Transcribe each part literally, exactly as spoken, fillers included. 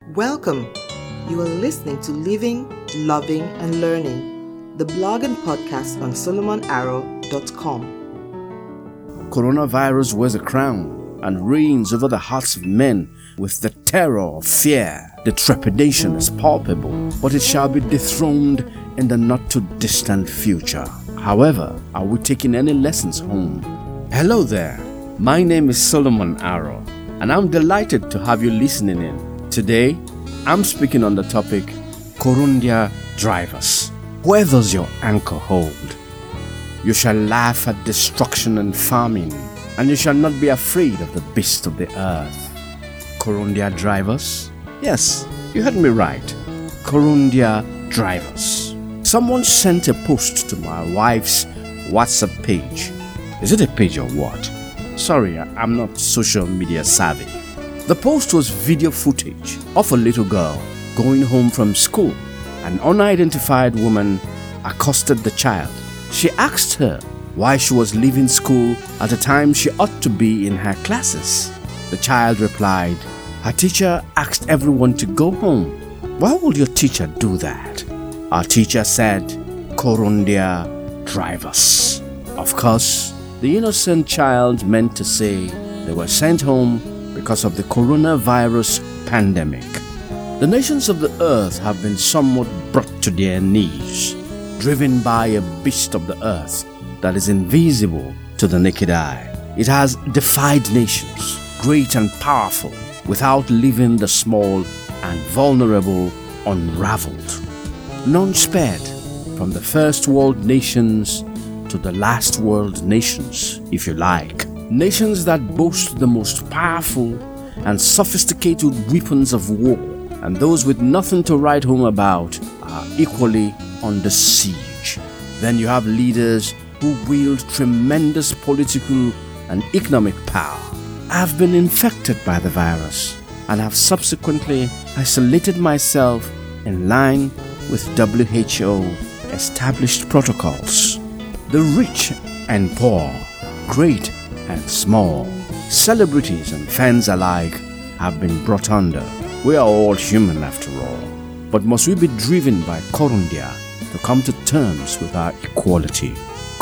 Welcome. You are listening to Living, Loving and Learning, the blog and podcast on solomon arrow dot com. Coronavirus wears a crown and reigns over the hearts of men with the terror of fear. The trepidation is palpable, but it shall be dethroned in the not-too-distant future. However, are we taking any lessons home? Hello there. My name is Solomon Arrow, and I'm delighted to have you listening in. Today, I'm speaking on the topic, Corundia Drivers. Where does your anchor hold? You shall laugh at destruction and famine, and you shall not be afraid of the beasts of the earth. Corundia Drivers? Yes, you heard me right. Corundia Drivers. Someone sent a post to my wife's WhatsApp page. Is it a page or what? Sorry, I'm not social media savvy. The post was video footage of a little girl going home from school. An unidentified woman accosted the child. She asked her why she was leaving school at a time she ought to be in her classes. The child replied, her teacher asked everyone to go home. Why would your teacher do that? Our teacher said, Corundia Drivers. Of course, the innocent child meant to say they were sent home because of the coronavirus pandemic. The nations of the earth have been somewhat brought to their knees, driven by a beast of the earth that is invisible to the naked eye. It has defied nations, great and powerful, without leaving the small and vulnerable unraveled. None spared, from the first world nations to the last world nations, if you like. Nations that boast the most powerful and sophisticated weapons of war, and those with nothing to write home about are equally under siege. Then you have leaders who wield tremendous political and economic power. I have been infected by the virus and have subsequently isolated myself in line with W H O established protocols. The rich and poor, great and small, celebrities and fans alike have been brought under. We are all human after all. But must we be driven by Corundia to come to terms with our equality?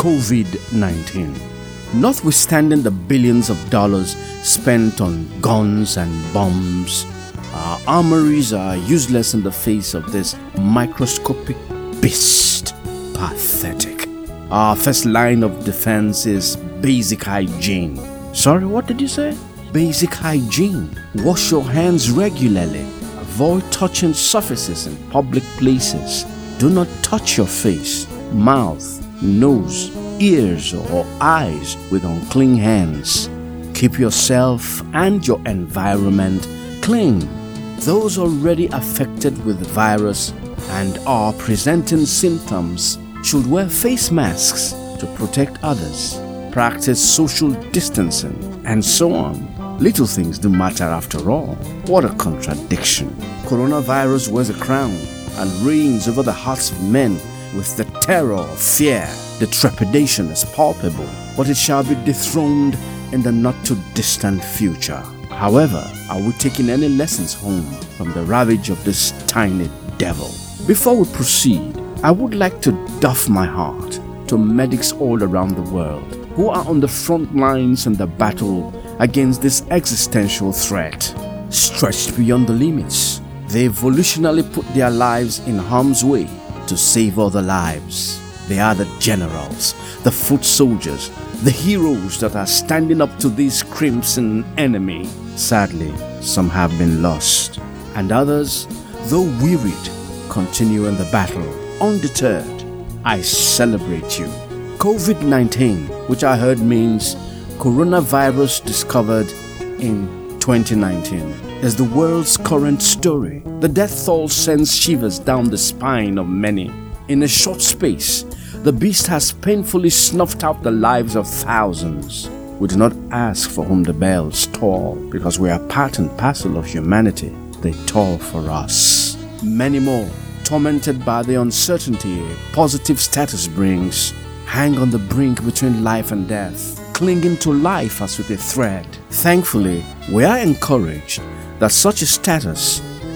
COVID nineteen. Notwithstanding the billions of dollars spent on guns and bombs, our armories are useless in the face of this microscopic beast. Pathetic. Our first line of defense is basic hygiene. Sorry, what did you say? Basic hygiene. Wash your hands regularly. Avoid touching surfaces in public places. Do not touch your face, mouth, nose, ears, or eyes with unclean hands. Keep yourself and your environment clean. Those already affected with the virus and are presenting symptoms should wear face masks to protect others, practice social distancing, and so on. Little things do matter after all. What a contradiction. Coronavirus wears a crown and reigns over the hearts of men with the terror of fear. The trepidation is palpable, but it shall be dethroned in the not-too-distant future. However, are we taking any lessons home from the ravage of this tiny devil? Before we proceed, I would like to doff my heart to medics all around the world who are on the front lines in the battle against this existential threat. Stretched beyond the limits, they volitionally put their lives in harm's way to save other lives. They are the generals, the foot soldiers, the heroes that are standing up to this crimson enemy. Sadly, some have been lost, and others, though wearied, continue in the battle, undeterred. I celebrate you. COVID nineteen, which I heard means coronavirus discovered in twenty nineteen, is the world's current story. The death toll sends shivers down the spine of many. In a short space, the beast has painfully snuffed out the lives of thousands. We do not ask for whom the bells toll, because we are part and parcel of humanity. They toll for us. Many more, tormented by the uncertainty a positive status brings, hang on the brink between life and death, clinging to life as with a thread. Thankfully, we are encouraged that such a status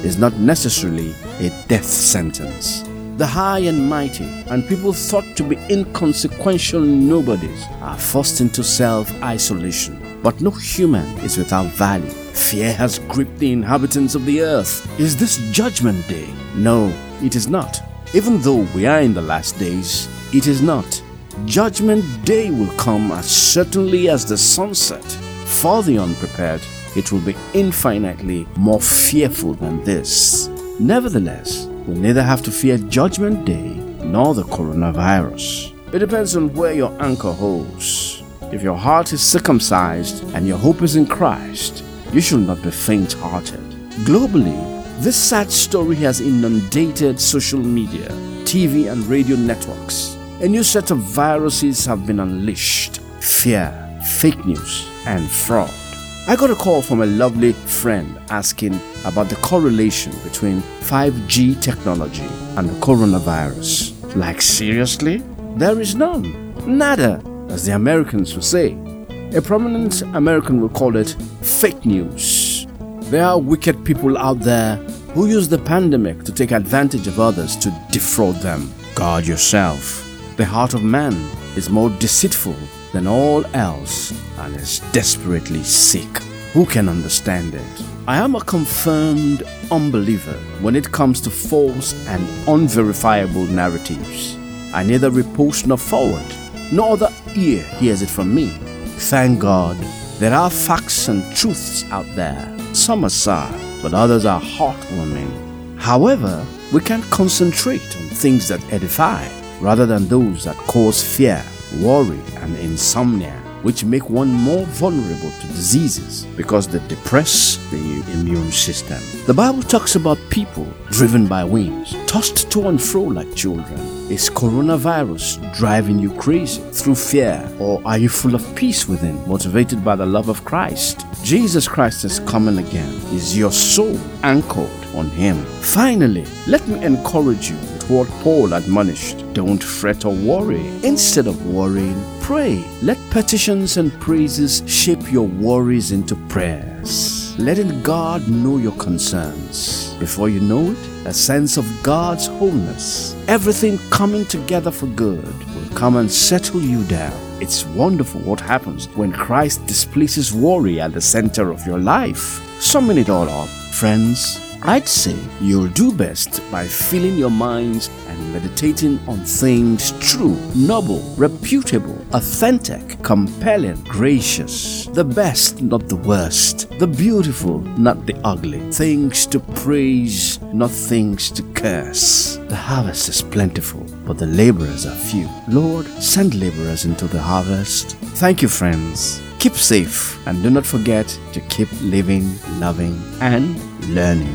is not necessarily a death sentence. The high and mighty and people thought to be inconsequential nobodies are forced into self-isolation. But no human is without value. Fear has gripped the inhabitants of the earth. Is this judgment day? No, it is not. Even though we are in the last days, it is not. Judgment day will come as certainly as the sunset. For the unprepared, it will be infinitely more fearful than this. Nevertheless, we neither have to fear Judgment Day nor the coronavirus. It depends on where your anchor holds. If your heart is circumcised and your hope is in Christ, you should not be faint-hearted. Globally, this sad story has inundated social media, T V and radio networks. A new set of viruses have been unleashed: fear, fake news, and fraud. I got a call from a lovely friend asking about the correlation between five G technology and the coronavirus. Like, seriously? There is none. Nada, as the Americans will say. A prominent American will call it fake news. There are wicked people out there who use the pandemic to take advantage of others to defraud them. Guard yourself. The heart of man is more deceitful than all else and is desperately sick. Who can understand it? I am a confirmed unbeliever when it comes to false and unverifiable narratives. I neither repost nor forward, nor the ear hears it from me. Thank God there are facts and truths out there. Some are sad, but others are heartwarming. However, we can concentrate on things that edify rather than those that cause fear, worry, and insomnia, which make one more vulnerable to diseases because they depress the immune system. The Bible talks about people driven by winds, tossed to and fro like children. Is coronavirus driving you crazy through fear, or are you full of peace within, motivated by the love of Christ? Jesus Christ is coming again. Is your soul anchored on Him? Finally, let me encourage you with what Paul admonished. Don't fret or worry. Instead of worrying, pray. Let petitions and praises shape your worries into prayers, letting God know your concerns. Before you know it, a sense of God's wholeness, everything coming together for good, will come and settle you down. It's wonderful what happens when Christ displaces worry at the center of your life. Summing it all up, friends, I'd say you'll do best by filling your minds and meditating on things true, noble, reputable, authentic, compelling, gracious, the best, not the worst, the beautiful, not the ugly, things to praise, not things to curse. The harvest is plentiful, but the laborers are few. Lord, send laborers into the harvest. Thank you, friends. Keep safe and do not forget to keep living, loving, and learning.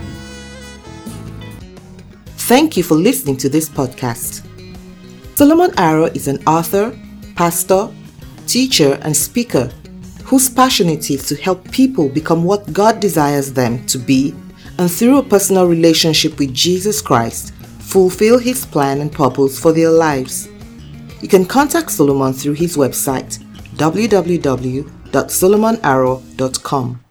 Thank you for listening to this podcast. Solomon Arrow is an author, pastor, teacher, and speaker whose passion it is to help people become what God desires them to be, and through a personal relationship with Jesus Christ, fulfill His plan and purpose for their lives. You can contact Solomon through his website w w w dot solomon arrow dot com.